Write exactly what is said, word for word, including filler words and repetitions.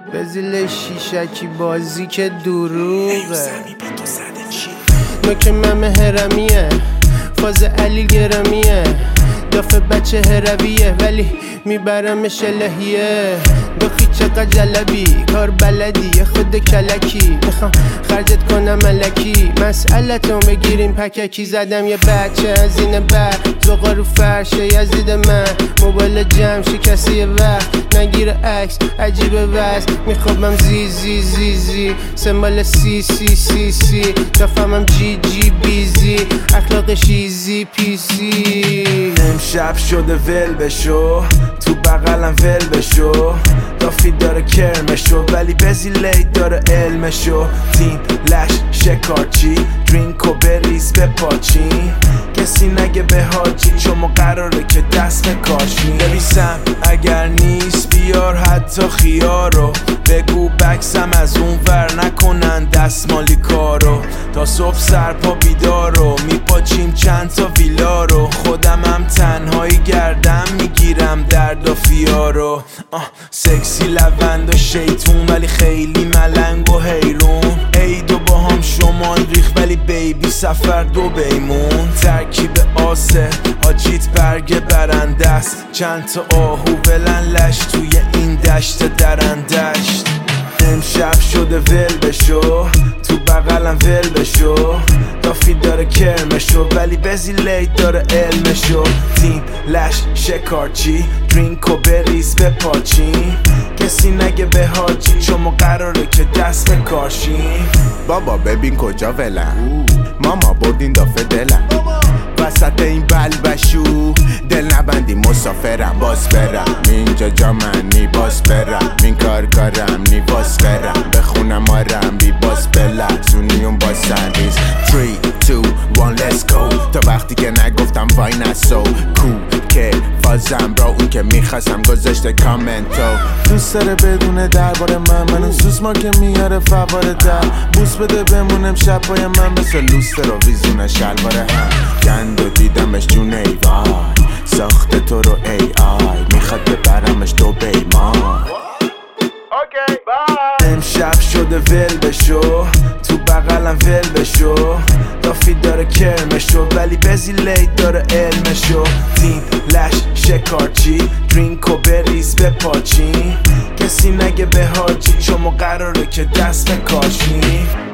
بزیل شیشکی بازی که دروغه نوک ممه هرمیه فاز علی گرمیه دافه بچه هرویه ولی میبرمش الهیه دخی چقدر جلبی کار بلدی خود کلکی میخوام خرجت کنم ملکی مسئلتون بگیریم پککی زدم یه بچه از این بر زغا رو فرشه یزید من موبایل جمع شکستی وقت نگیر عکس عجیبه وز میخوابم زی زی زی زی سمبال سی سی سی سی دفعمم جی جی بیزی اخلاقش ایزی پیسی امشب شده ول بشو تو بغلم ول بشو دافی داره کرمشو ولی بزی لیت داره علمشو تیم لش شکارچی درینک و بریز به پاچی کسی نگه به حاجی چون ما قراره که دست بکاشیم نویسم اگر نیست بیار حتی خیارو بگو بکسم از اون ور نکنن دستمالی کارو تا صبح سرپا بیدارو میپاچیم چند تا ویلا رو خودم هم تنهایی گردم میگیرم درد و فیارو سکسی لوند و شیطون ولی خیلی ملنگ و حیرون عیدو با هم شمال ریخ ولی بیبی سفر دو بیمون ترکیب آسه حاجیت برگ برنده است چند تا آهو ولن لش توی این دشت درندشت امشب شده ول بشو تو بغلم ول بشو دافی داره کرمشو ولی بزی لیت داره علمشو تیم لش شکارچی درینک و بریز به پاچی کسی نگه به حاجی چون ما قراره که دست بکاشیم بابا ببین کجا ولم ماما بردین دافه دلم وسط این بلبشو دل نبندی مسافرم باز برم اینجا جا منی باز برم این کار کارم نی باز برم بخونم آرم بی باز بلرزونی اون باز سریز three two one let's go تا وقتی که نگفتم وای نسو کو که فازم برا اون که میخواستم گذاشته کامنتو دوست داره بدونه درباره من منو سوسما که میاره فواره در بوس بده بمونم شب پای من مثل لوستر رو ویزونه شلوار هم گند و دیدمش جون ای وای ساخته تو رو ای آی میخواد ببرمش دو بیمان امشب شده ول بشو تو بغلم ول بشو دافی داره کرمشو ولی بزی لیت داره علمشو تیم لش شکارچی درینک و بریز به پاچی کسی نگه به حاجی چون ما قراره که دست بکاشیم